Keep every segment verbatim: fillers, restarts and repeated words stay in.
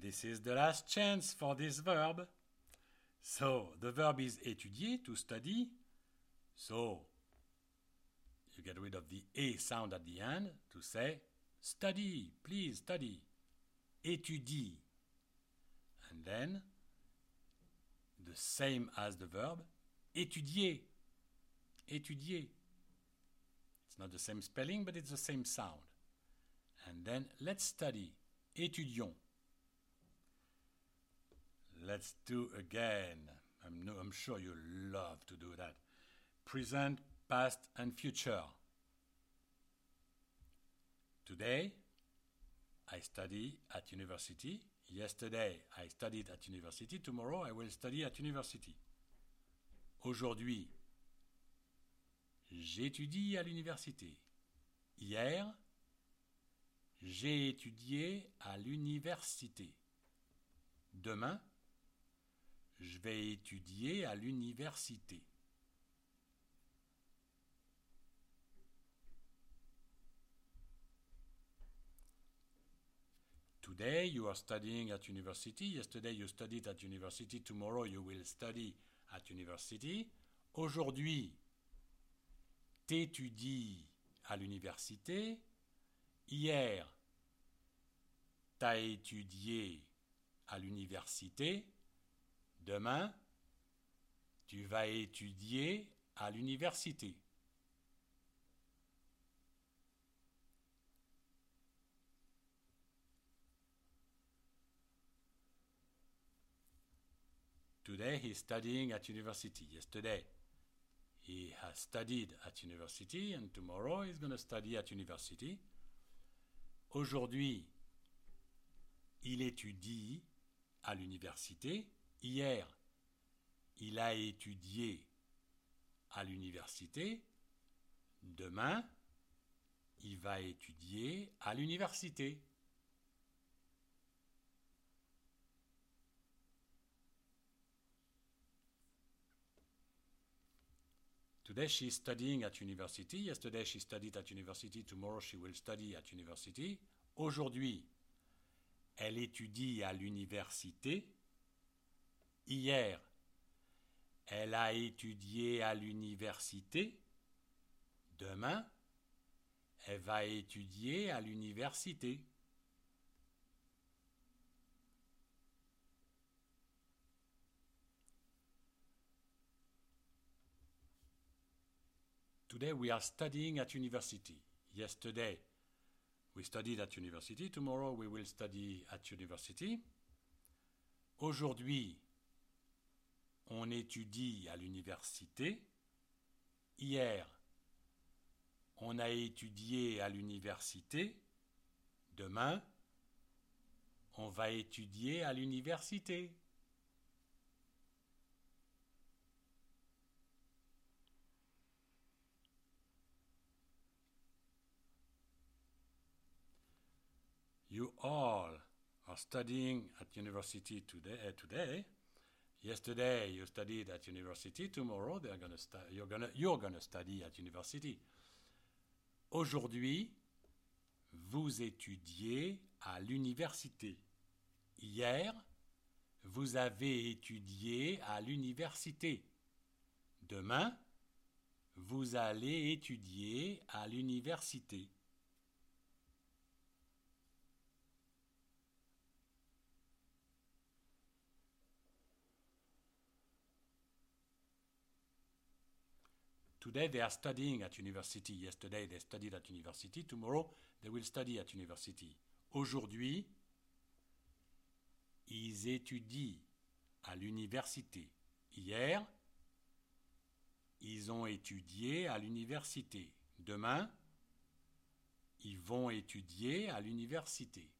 This is the last chance for this verb. So, the verb is étudier, to study. So, you get rid of the A sound at the end to say study, please study. Étudie. And then, the same as the verb, étudier. Étudier. It's not the same spelling, but it's the same sound. And then, let's study. Étudions. Let's do again. I'm, no, I'm sure you love to do that. Present, past, and future. Today, I study at university. Yesterday, I studied at university. Tomorrow, I will study at university. Aujourd'hui, j'étudie à l'université. Hier, j'ai étudié à l'université. Demain, je vais étudier à l'université. Today you are studying at university. Yesterday you studied at university. Tomorrow you will study at university. Aujourd'hui, t'étudies à l'université. Hier, t'as étudié à l'université. Demain, tu vas étudier à l'université. Today he is studying at university. Yesterday he has studied at university and tomorrow he's going to study at university. Aujourd'hui, il étudie à l'université. Hier, il a étudié à l'université. Demain, il va étudier à l'université. Today she is studying at university. Yesterday she studied at university. Tomorrow she will study at university. Aujourd'hui, elle étudie à l'université. Hier, elle a étudié à l'université. Demain, elle va étudier à l'université. Today we are studying at university. Yesterday we studied at university. Tomorrow we will study at university. Aujourd'hui, on étudie à l'université. Hier, on a étudié à l'université. Demain, on va étudier à l'université. You all are studying at university today. Uh, today. Yesterday you studied at university. Tomorrow they're gonna stu- you're gonna you're gonna study at university. Aujourd'hui, vous étudiez à l'université. Hier, vous avez étudié à l'université. Demain, vous allez étudier à l'université. Today they are studying at university. Yesterday they studied at university. Tomorrow they will study at university. Aujourd'hui, ils étudient à l'université. Hier, ils ont étudié à l'université. Demain, ils vont étudier à l'université.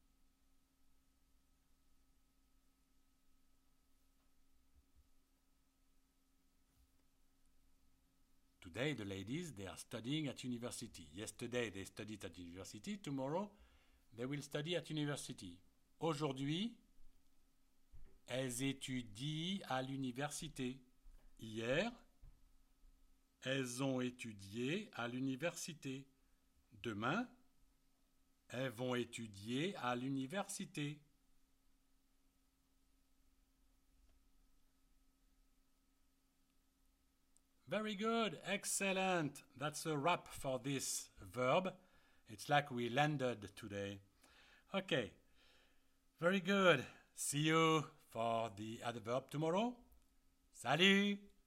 Today, the ladies, they are studying at university. Yesterday, they studied at university. Tomorrow, they will study at university. Aujourd'hui, elles étudient à l'université. Hier, elles ont étudié à l'université. Demain, elles vont étudier à l'université. Very good. Excellent. That's a wrap for this verb. It's like we landed today. Okay. Very good. See you for the other verb tomorrow. Salut!